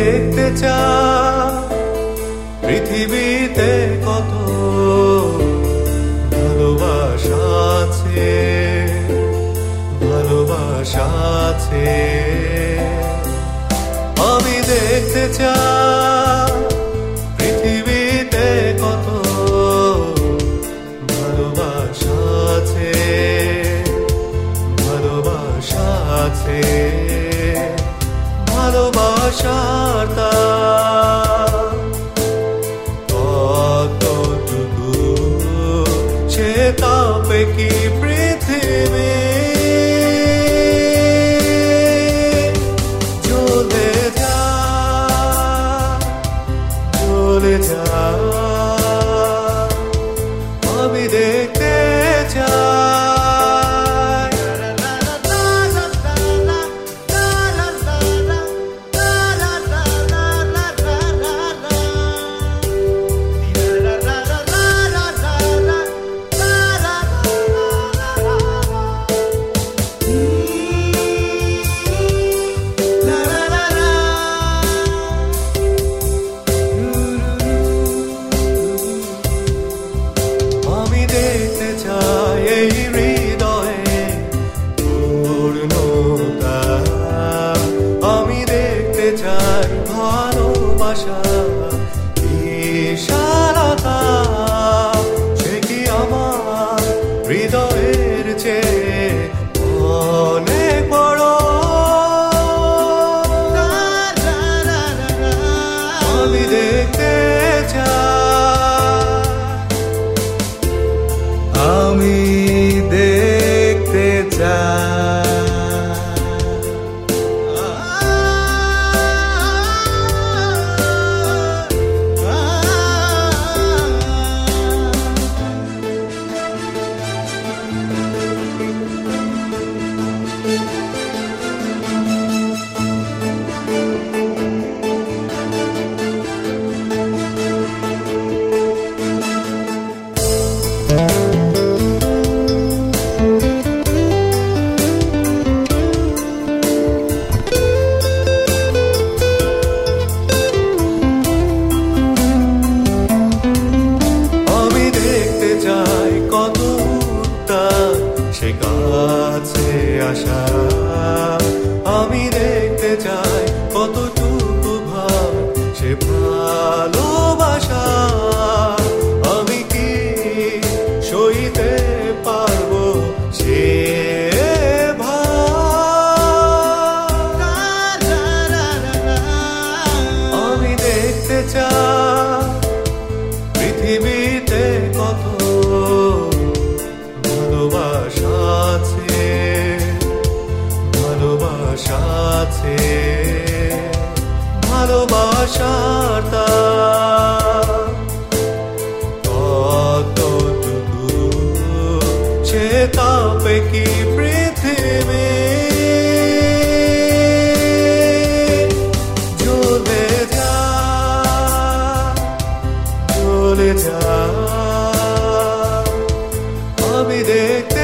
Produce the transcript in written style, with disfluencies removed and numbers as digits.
দেখতে চাই পৃথিবীতে কত ভালোবাসা আছে, ভালোবাসা আছে। আমি দেখতে চাই পৃথিবীতে কত ভালোবাসা আছে, ভালোবাসা আছে। ভালোবাসার দাম কতটুকু, সে তাপে কি পৃথিবী জ্বলে যায়, জ্বলে যায়। আমি দেখতে চাই এই হৃদয়ে পূর্ণতা। আমি দেখতে চাই ভালোবাসা বিশালতা, সে কি আমার হৃদয়ের চেয়ে অনেক বড়। আমি দেখতে চাই, আমি দেখতে চাই। সে কাছে আসা, আমি দেখতে চাই কতটুকু ভাব সে ভালোবাসা। আমি কি সইতে পারবো সে ভাব। আমি দেখতে চাই পৃথিবীতে কত ভালোবাসা আছে, ভালোবাসা আছে। ভালোবাসার দাম কতটুকু, সে তাপে কি পৃথিবী জ্বলে যায়, জ্বলে যায়। আমি দেখতে